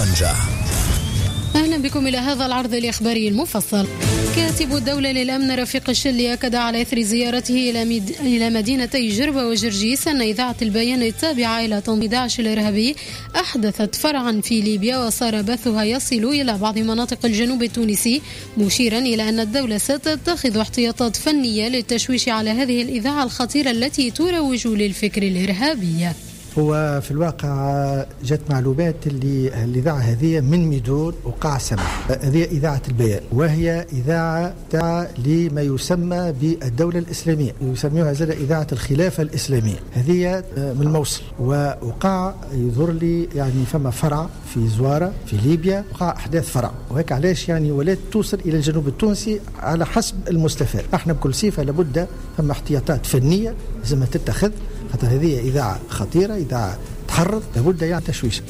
طنجة. أهلا بكم إلى هذا العرض الإخباري المفصل. كاتب الدولة للأمن رفيق الشلي أكد على إثر زيارته إلى مدينتي جربة وجرجيس أن إذاعة البيان التابعة إلى تنظيم داعش الإرهابي أحدثت فرعا في ليبيا وصار بثها يصل إلى بعض مناطق الجنوب التونسي، مشيرا إلى أن الدولة ستتخذ احتياطات فنية للتشويش على هذه الإذاعة الخطيرة التي تروج للفكر الإرهابي. هو في الواقع جت معلومات اللي الإذاعة هذه من ميدون وقاع سمح، هذه إذاعة البيان، وهي إذاعة لما يسمى بالدولة الإسلامية، يسميها زي إذاعة الخلافة الإسلامية. هذه من الموصل وقاع يظهر لي يعني فما فرع في زوارة في ليبيا، وقاع أحداث فرع، وهيك علاش يعني ولات توصل إلى الجنوب التونسي على حسب المستفاد. احنا بكل صفة لابد فما احتياطات فنية لازم تتخذ، خاطر هذه إذاعة خطيرة، إذاعة تحرض، لابد يعني تشويش.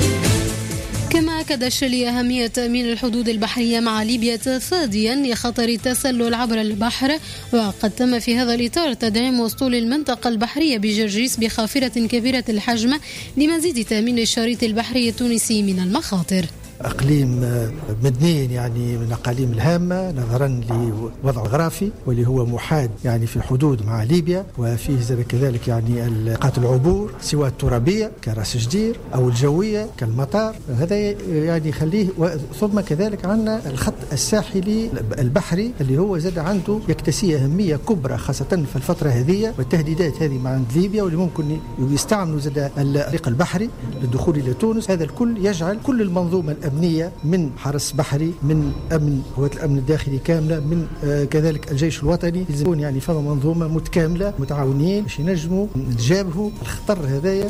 كما أكد الشلي أهمية تأمين الحدود البحرية مع ليبيا تفاديا لخطر التسلل عبر البحر، وقد تم في هذا الإطار تدعيم أسطول المنطقة البحرية بجرجيس بخافرة كبيرة الحجم لمزيد تأمين الشريط البحري التونسي من المخاطر. أقليم مدنين يعني من الأقاليم الهامة نظرا لوضع الجغرافي واللي هو محاد يعني في الحدود مع ليبيا، وفيه كذلك يعني نقاط العبور سواء الترابية كراس جدير أو الجوية كالمطار، هذا يعني يخليه. ثم كذلك عندنا الخط الساحلي البحري اللي هو زاد عنده يكتسي أهمية كبرى خاصة في الفترة هذه، والتهديدات هذه مع ليبيا واللي ممكن يستعملوا زاد الطريق البحري للدخول إلى تونس. هذا الكل يجعل كل المنظومة الأمنية من حرس بحري، من أمن قوات الأمن الداخلي كاملة، من كذلك الجيش الوطني، يكون يعني فما منظومة متكاملة متعاونين باش ينجموا نتجابهوا الخطر هذايا.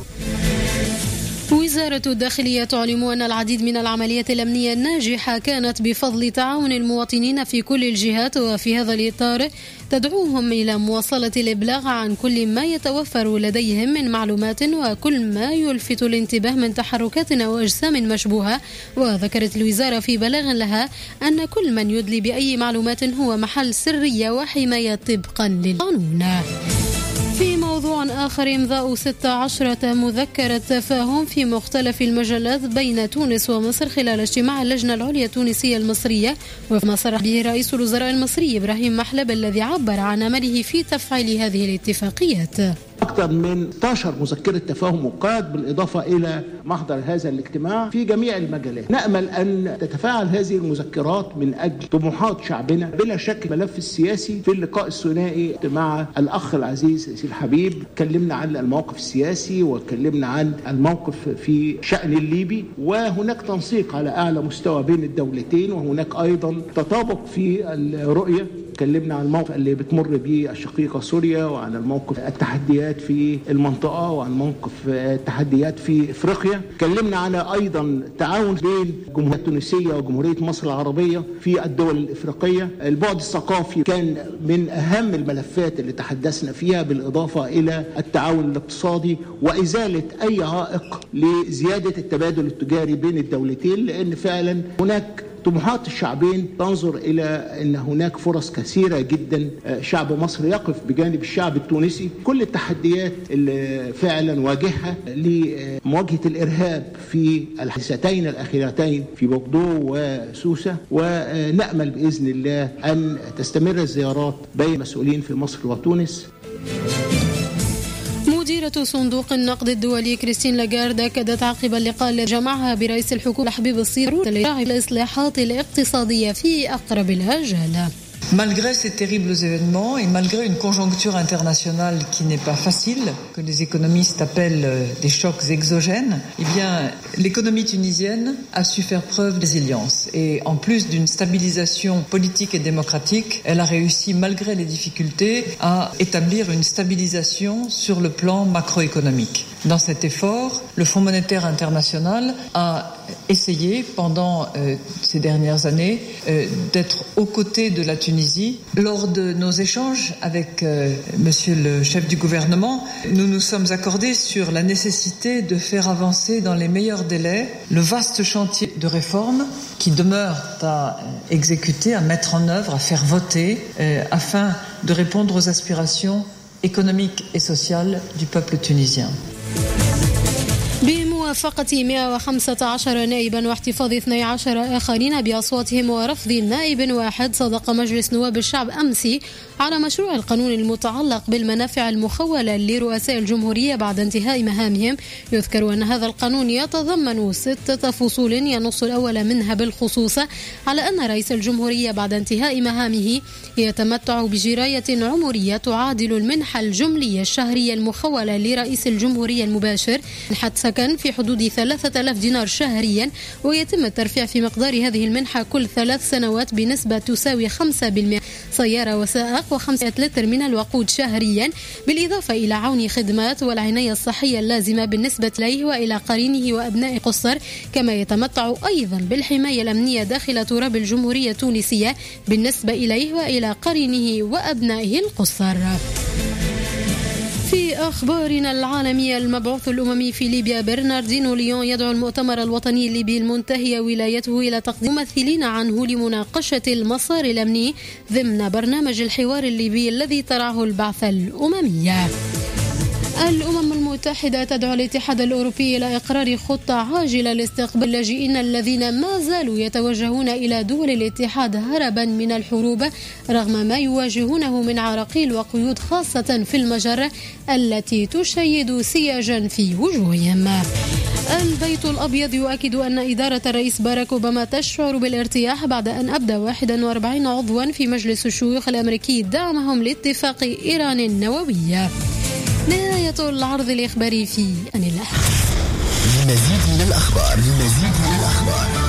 وزارة الداخلية تعلم أن العديد من العمليات الأمنية الناجحة كانت بفضل تعاون المواطنين في كل الجهات، وفي هذا الإطار تدعوهم إلى مواصلة الإبلاغ عن كل ما يتوفر لديهم من معلومات وكل ما يلفت الانتباه من تحركات أو أجسام مشبوهة. وذكرت الوزارة في بلاغ لها أن كل من يدلي بأي معلومات هو محل سرية وحماية طبقا للقانون. في موضوع آخر، إمضاء 16 مذكرة تفاهم في مختلف المجالات بين تونس ومصر خلال اجتماع اللجنة العليا التونسية المصرية، وما صرح به رئيس الوزراء المصري إبراهيم محلب الذي عبر عن أمله في تفعيل هذه الاتفاقيات. أكثر من 16 مذكرة تفاهم وقاد بالإضافة إلى محضر هذا الاجتماع في جميع المجالات. نأمل أن تتفاعل هذه المذكرات من أجل طموحات شعبنا. بلا شك الملف السياسي في اللقاء الثنائي مع الأخ العزيز سي الحبيب تكلمنا عن الموقف السياسي وتكلمنا عن الموقف في شأن الليبي، وهناك تنسيق على أعلى مستوى بين الدولتين، وهناك أيضا تطابق في الرؤية. تكلمنا عن الموقف اللي بتمر به الشقيقة سوريا، وعن الموقف التحديات في المنطقة، وعن موقف التحديات في إفريقيا. تكلمنا عن أيضا تعاون بين الجمهورية التونسية وجمهورية مصر العربية في الدول الإفريقية. البعد الثقافي كان من أهم الملفات اللي تحدثنا فيها، بالإضافة إلى التعاون الاقتصادي وإزالة أي عائق لزيادة التبادل التجاري بين الدولتين، لأن فعلا هناك طموحات الشعبين تنظر إلى أن هناك فرص كثيرة جدا. شعب مصر يقف بجانب الشعب التونسي. كل التحديات اللي فعلا واجهها لمواجهة الإرهاب في الحادثتين الأخيرتين في بوغدو وسوسة، ونأمل بإذن الله أن تستمر الزيارات بين المسؤولين في مصر وتونس. مديرة صندوق النقد الدولي كريستين لاغارد أكدت عقب اللقاء الذي جمعها برئيس الحكومة حبيب الصير الإصلاحات الاقتصادية في أقرب الآجال. Malgré ces terribles événements et malgré une conjoncture internationale qui n'est pas facile, que les économistes appellent des chocs exogènes, eh bien, l'économie tunisienne a su faire preuve de résilience. Et en plus d'une stabilisation politique et démocratique, elle a réussi, malgré les difficultés, à établir une stabilisation sur le plan macroéconomique. Dans cet effort, le Fonds monétaire international a essayé pendant ces dernières années d'être aux côtés de la Tunisie. Lors de nos échanges avec monsieur le chef du gouvernement, nous nous sommes accordés sur la nécessité de faire avancer dans les meilleurs délais le vaste chantier de réforme qui demeure à exécuter, à mettre en œuvre, à faire voter afin de répondre aux aspirations économiques et sociales du peuple tunisien. بموافقة 115 نائبا واحتفاظ 12 آخرين بأصواتهم ورفض نائب واحد، صدق مجلس نواب الشعب أمس على مشروع القانون المتعلق بالمنافع المخولة لرؤساء الجمهورية بعد انتهاء مهامهم. يذكر أن هذا القانون يتضمن 6 فصول، ينص الأول منها بالخصوص على أن رئيس الجمهورية بعد انتهاء مهامه يتمتع بجراية عمرية تعادل المنحة الجملية الشهرية المخولة لرئيس الجمهورية المباشر، منحة سكن في حدود 3000 دينار شهريا، ويتم الترفيع في مقدار هذه المنحة كل 3 سنوات بنسبة تساوي 5%، سيارة وسائق و5 لتر من الوقود شهريا، بالإضافة إلى عون خدمات والعناية الصحية اللازمة بالنسبة إليه وإلى قرينه وأبناء قصر، كما يتمتع أيضا بالحماية الأمنية داخل تراب الجمهورية التونسية بالنسبة إليه وإلى قرينه وأبنائه القصر. في أخبارنا العالمية، المبعوث الأممي في ليبيا برناردينو ليون يدعو المؤتمر الوطني الليبي المنتهي ولايته إلى تقديم ممثلين عنه لمناقشة المسار الأمني ضمن برنامج الحوار الليبي الذي ترعاه البعثة الأممية. الأمم المتحدة تدعو الاتحاد الأوروبي إلى إقرار خطة عاجلة لاستقبال اللاجئين الذين ما زالوا يتوجهون إلى دول الاتحاد هربا من الحروب رغم ما يواجهونه من عراقيل وقيود، خاصة في المجر التي تشيد سياجا في وجوههم. البيت الأبيض يؤكد أن إدارة الرئيس باراك أوباما تشعر بالارتياح بعد أن أبدى 41 عضوا في مجلس الشيوخ الأمريكي دعمهم لاتفاق إيران النووي. نهاية العرض الإخباري في أن الله. لمزيد من الأخبار